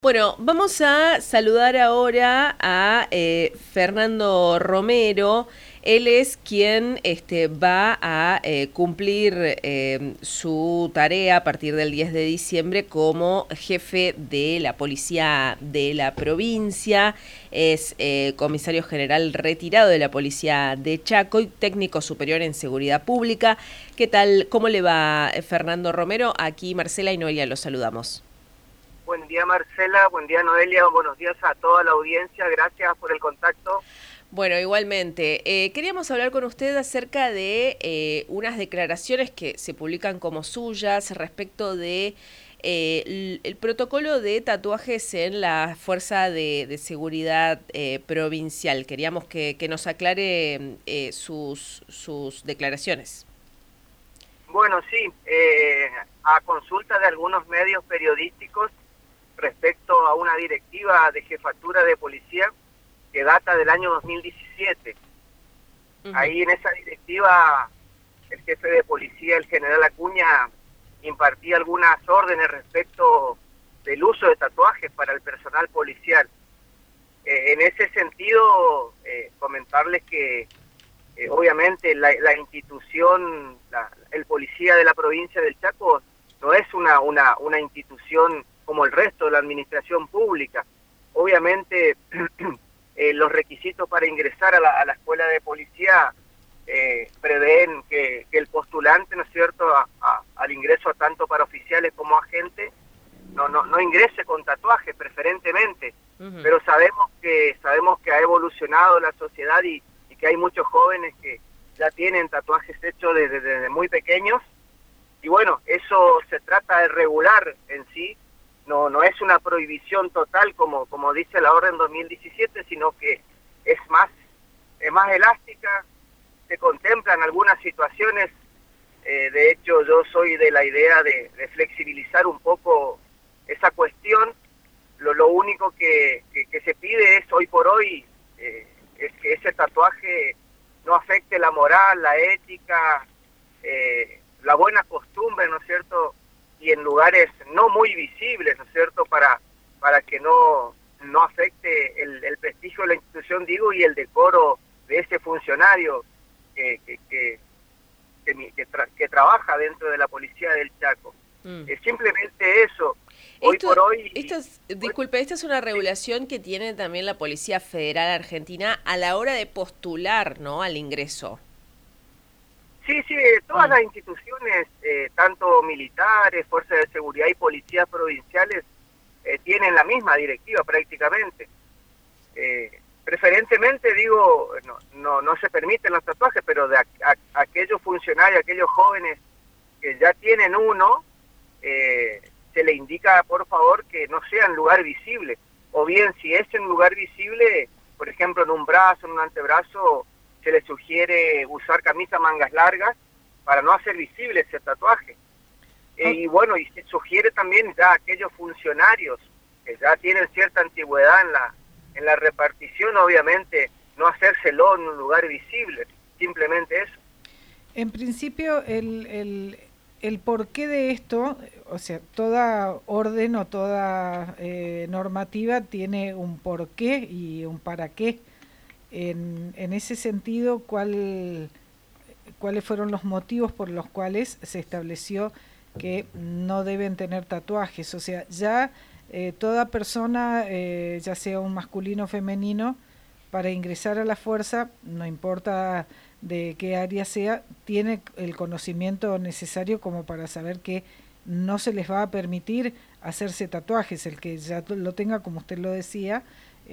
Bueno, vamos a saludar ahora a Fernando Romero. Él es quien va a cumplir su tarea a partir del 10 de diciembre como jefe de la policía de la provincia. Es comisario general retirado de la policía de Chaco y técnico superior en seguridad pública. ¿Qué tal? ¿Cómo le va, Fernando Romero? Aquí Marcela y Noelia los saludamos. Buen día, Marcela, buen día, Noelia, buenos días a toda la audiencia, gracias por el contacto. Bueno, igualmente, queríamos hablar con usted acerca de unas declaraciones que se publican como suyas respecto de el protocolo de tatuajes en la Fuerza de Seguridad Provincial. Queríamos que nos aclare sus declaraciones. Bueno, sí, a consulta de algunos medios periodísticos respecto a una directiva de jefatura de policía que data del año 2017. Ahí en esa directiva el jefe de policía, el general Acuña, impartía algunas órdenes respecto del uso de tatuajes para el personal policial. En ese sentido, comentarles que obviamente la institución, el policía de la provincia del Chaco no es una institución como el resto de la administración pública. Obviamente los requisitos para ingresar a la escuela de policía prevén que el postulante, ¿no es cierto?, al ingreso tanto para oficiales como agentes, no ingrese con tatuaje preferentemente, pero sabemos que ha evolucionado la sociedad y que hay muchos jóvenes que ya tienen tatuajes hechos desde muy pequeños, y bueno, eso se trata de regular en sí. No es una prohibición total como dice la orden 2017, sino que es más elástica, se contemplan algunas situaciones. De hecho, yo soy de la idea de flexibilizar un poco esa cuestión. Lo único que se pide es, hoy por hoy, es que ese tatuaje no afecte la moral, la ética, la buena costumbre, ¿no es cierto?, y en lugares no muy visibles, ¿no es cierto?, para que no afecte el prestigio de la institución, digo, y el decoro de ese funcionario que trabaja dentro de la policía del Chaco. Es simplemente eso. Hoy por hoy... Disculpe, esta es una regulación que tiene también la Policía Federal Argentina a la hora de postular, ¿no?, al ingreso. Sí, todas las instituciones, tanto militares, fuerzas de seguridad y policías provinciales, tienen la misma directiva prácticamente. Preferentemente, digo, no se permiten los tatuajes, pero de aquellos funcionarios, aquellos jóvenes que ya tienen uno, se le indica, por favor, que no sea en lugar visible. O bien, si es en lugar visible, por ejemplo, en un brazo, en un antebrazo, se le sugiere usar camisa mangas largas para no hacer visible ese tatuaje. Y bueno, y se sugiere también ya a aquellos funcionarios que ya tienen cierta antigüedad en la repartición, obviamente, no hacérselo en un lugar visible, simplemente eso. En principio, el porqué de esto, o sea, toda orden o toda normativa tiene un porqué y un para qué. En ese sentido, ¿cuáles fueron los motivos por los cuales se estableció que no deben tener tatuajes? O sea, ya toda persona, ya sea un masculino o femenino, para ingresar a la fuerza, no importa de qué área sea, tiene el conocimiento necesario como para saber que no se les va a permitir hacerse tatuajes. El que ya lo tenga, como usted lo decía,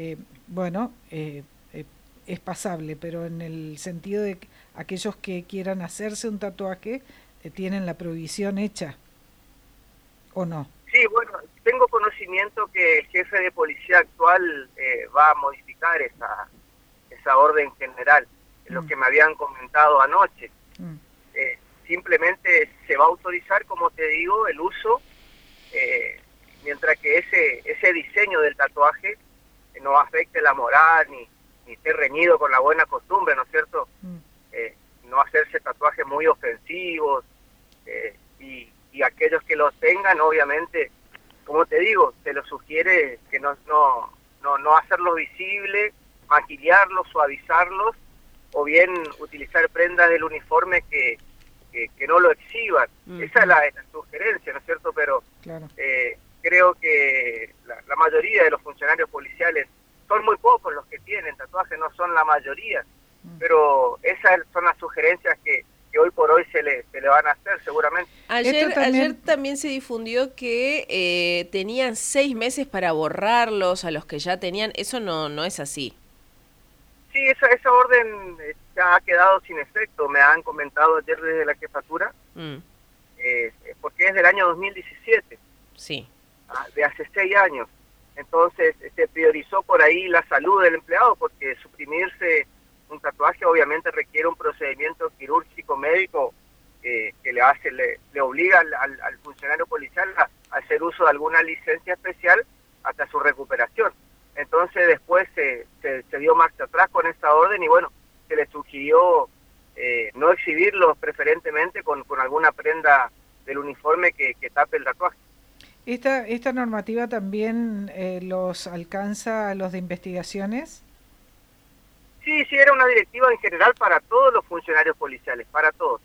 es pasable, pero en el sentido de que aquellos que quieran hacerse un tatuaje tienen la prohibición hecha, ¿o no? Sí, bueno, tengo conocimiento que el jefe de policía actual va a modificar esa orden general, lo que me habían comentado anoche. Simplemente se va a autorizar, como te digo, el uso, mientras que ese diseño del tatuaje no afecte la moral ni esté reñido con la buena costumbre, ¿no es cierto? No hacerse tatuajes muy ofensivos, y aquellos que los tengan, obviamente, como te digo, se lo sugiere que no hacerlos visibles, maquillarlos, suavizarlos, o bien utilizar prendas del uniforme que no lo exhiban. Esa es la sugerencia, ¿no es cierto? Pero claro. Creo que la mayoría de los funcionarios policiales, son muy pocos los que tienen tatuajes, no son la mayoría, pero esas son las sugerencias que hoy por hoy se le van a hacer seguramente. Ayer también se difundió que tenían 6 meses para borrarlos a los que ya tenían. Eso no es así. Sí, esa orden ya ha quedado sin efecto, me han comentado ayer desde la jefatura, porque es del año 2017, sí, de hace 6 años. Entonces se priorizó por ahí la salud del empleado, porque suprimirse un tatuaje obviamente requiere un procedimiento quirúrgico médico que le obliga al funcionario policial a hacer uso de alguna licencia especial hasta su recuperación. Entonces después se dio marcha atrás con esta orden y bueno, se le sugirió no exhibirlos preferentemente con alguna prenda del uniforme que tape el tatuaje. ¿Esta normativa también los alcanza a los de investigaciones? Sí, era una directiva en general para todos los funcionarios policiales, para todos.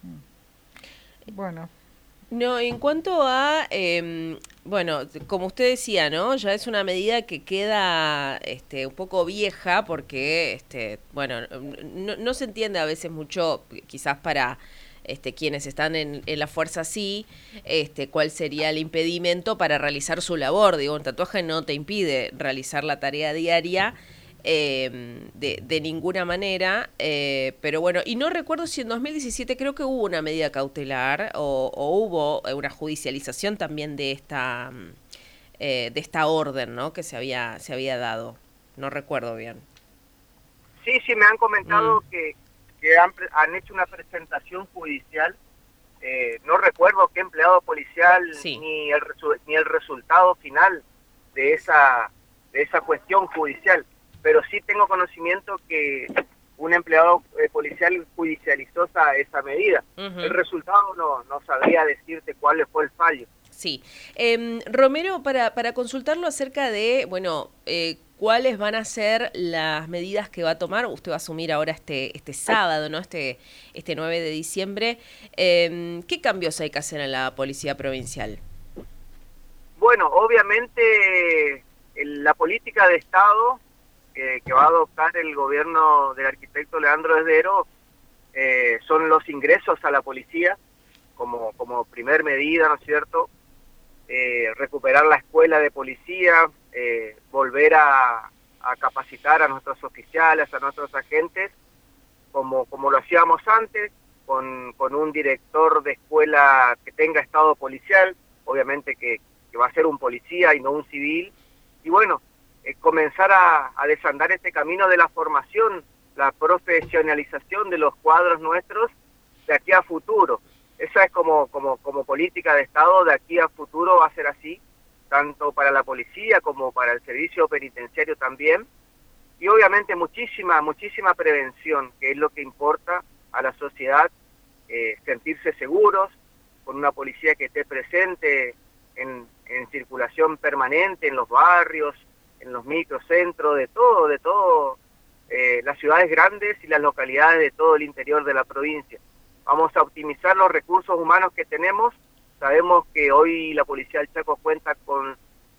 Bueno. No, en cuanto a, bueno, como usted decía, ¿no? Ya es una medida que queda un poco vieja porque, bueno, no se entiende a veces mucho, quizás para quienes están en la fuerza sí, cuál sería el impedimento para realizar su labor. Digo, un tatuaje no te impide realizar la tarea diaria, de ninguna manera, pero bueno, y no recuerdo si en 2017 creo que hubo una medida cautelar o hubo una judicialización también de esta orden, ¿no? Que se había dado, no recuerdo bien. Sí, me han comentado que han hecho una presentación judicial, no recuerdo qué empleado policial ni el resultado final de esa cuestión judicial, pero sí tengo conocimiento que un empleado policial judicializó esa medida. El resultado no sabría decirte cuál fue el fallo. Sí. Romero, para consultarlo acerca de, bueno, cuáles van a ser las medidas que va a tomar, usted va a asumir ahora este sábado, ¿no? Este 9 de diciembre. ¿Qué cambios hay que hacer en la Policía Provincial? Bueno, obviamente la política de Estado que va a adoptar el gobierno del arquitecto Leandro Esdero son los ingresos a la policía como primer medida, ¿no es cierto? Recuperar la escuela de policía, volver a capacitar a nuestros oficiales, a nuestros agentes, como lo hacíamos antes, con un director de escuela que tenga estado policial, obviamente que va a ser un policía y no un civil, y bueno, comenzar a desandar este camino de la formación, la profesionalización de los cuadros nuestros de aquí a futuro. Esa es como política de Estado, de aquí a futuro va a ser así, tanto para la policía como para el servicio penitenciario también, y obviamente muchísima prevención, que es lo que importa a la sociedad, sentirse seguros, con una policía que esté presente en circulación permanente en los barrios, en los microcentros, de todo, las ciudades grandes y las localidades de todo el interior de la provincia. Vamos a optimizar los recursos humanos que tenemos. Sabemos que hoy la Policía del Chaco cuenta con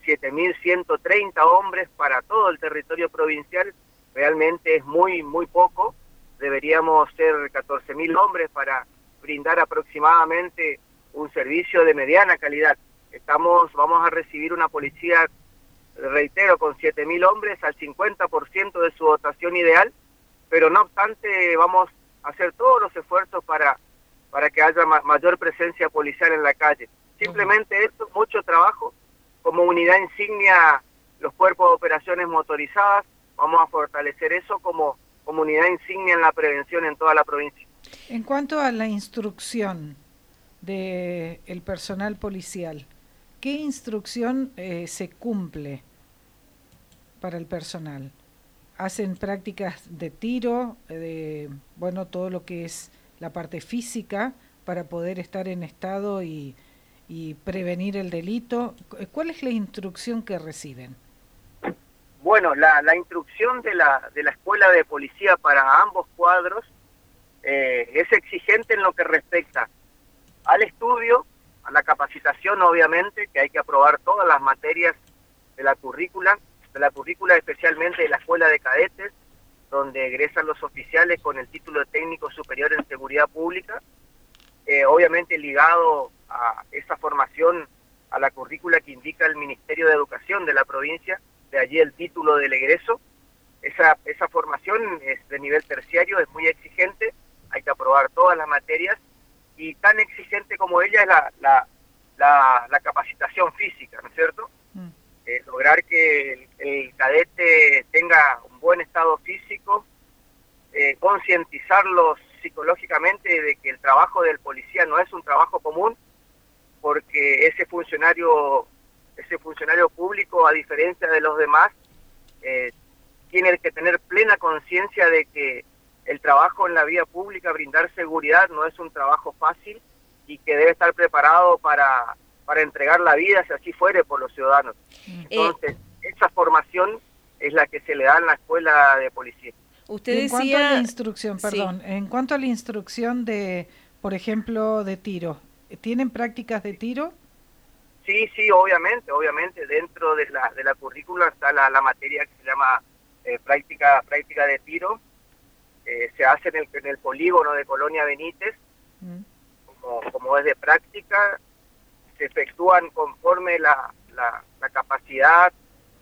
7.130 hombres para todo el territorio provincial. Realmente es muy poco. Deberíamos ser 14.000 hombres para brindar aproximadamente un servicio de mediana calidad. Vamos a recibir una policía, reitero, con 7.000 hombres al 50% de su dotación ideal, pero no obstante vamos a hacer todos los esfuerzos para que haya mayor presencia policial en la calle. Simplemente esto, mucho trabajo, como unidad insignia los cuerpos de operaciones motorizadas, vamos a fortalecer eso como unidad insignia en la prevención en toda la provincia. En cuanto a la instrucción del personal policial, ¿qué instrucción se cumple para el personal? ¿Hacen prácticas de tiro, todo lo que es la parte física para poder estar en estado y y prevenir el delito. ¿Cuál es la instrucción que reciben? Bueno, la instrucción de la escuela de policía para ambos cuadros es exigente en lo que respecta al estudio, a la capacitación, obviamente, que hay que aprobar todas las materias de la currícula especialmente de la escuela de cadetes, donde egresan los oficiales con el título de técnico superior en seguridad pública, obviamente ligado a esa formación, a la currícula que indica el Ministerio de Educación de la provincia, de allí el título del egreso. Esa formación es de nivel terciario, es muy exigente, hay que aprobar todas las materias, y tan exigente como ella es la capacitación física, ¿no es cierto? Lograr que el cadete tenga un buen estado físico, concientizarlos psicológicamente de que el trabajo del policía no es un trabajo común, porque ese funcionario público, a diferencia de los demás, tiene que tener plena conciencia de que el trabajo en la vía pública, brindar seguridad, no es un trabajo fácil y que debe estar preparado para entregar la vida, si así fuere, por los ciudadanos. Entonces, esa formación es la que se le da en la escuela de policía. Usted decía... En cuanto a la instrucción, perdón, sí. En cuanto a la instrucción de, por ejemplo, de tiro, ¿tienen prácticas de tiro? Sí, obviamente, dentro de la currícula está la materia que se llama práctica de tiro, se hace en el polígono de Colonia Benítez, como es de práctica, se efectúan conforme la capacidad,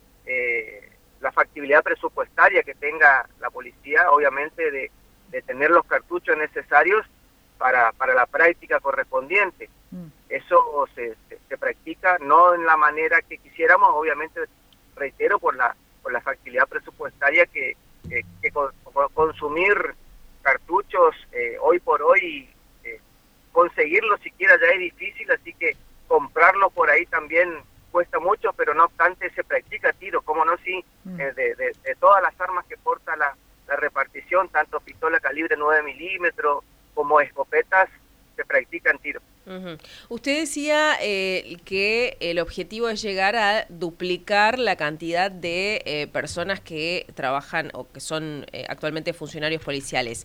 la factibilidad presupuestaria que tenga la policía, obviamente de tener los cartuchos necesarios para la práctica correspondiente. Eso se practica no en la manera que quisiéramos, obviamente, reitero, por la factibilidad presupuestaria que consumir cartuchos hoy por hoy, conseguirlo siquiera ya es difícil, así que comprarlo por ahí también cuesta mucho, pero no obstante se practica tiro, como no, sí, de todas las armas que porta la repartición, tanto pistola calibre 9 milímetros como escopetas, se practican tiro. Usted decía que el objetivo es llegar a duplicar la cantidad de personas que trabajan o que son actualmente funcionarios policiales.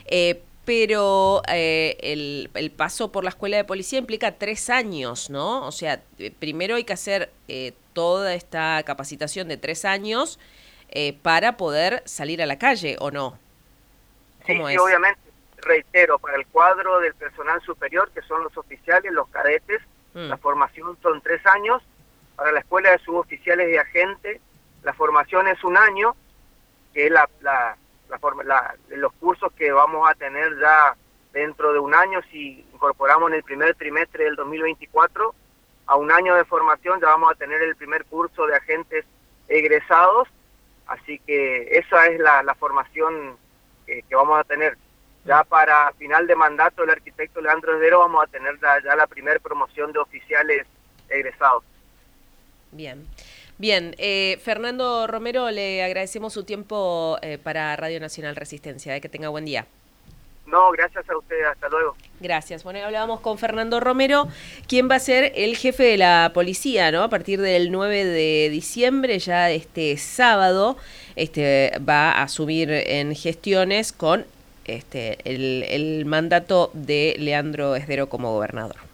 Pero el paso por la escuela de policía implica 3 años, ¿no? O sea, primero hay que hacer toda esta capacitación de 3 años para poder salir a la calle, ¿o no? ¿Cómo es? Sí, obviamente. Reitero, para el cuadro del personal superior, que son los oficiales, los cadetes, la formación son 3 años. Para la escuela de suboficiales y agentes, la formación es 1 año, que es los cursos que vamos a tener ya dentro de 1 año. Si incorporamos en el primer trimestre del 2024, a 1 año de formación ya vamos a tener el primer curso de agentes egresados, así que esa es la formación que vamos a tener. Ya para final de mandato del arquitecto Leandro Esdero vamos a tener ya la primer promoción de oficiales egresados. Bien. Fernando Romero, le agradecemos su tiempo para Radio Nacional Resistencia. Que tenga buen día. No, gracias a ustedes. Hasta luego. Gracias. Bueno, hablábamos con Fernando Romero, quien va a ser el jefe de la policía, ¿no? A partir del 9 de diciembre, ya este sábado, va a asumir en gestiones con el mandato de Leandro Esdero como gobernador.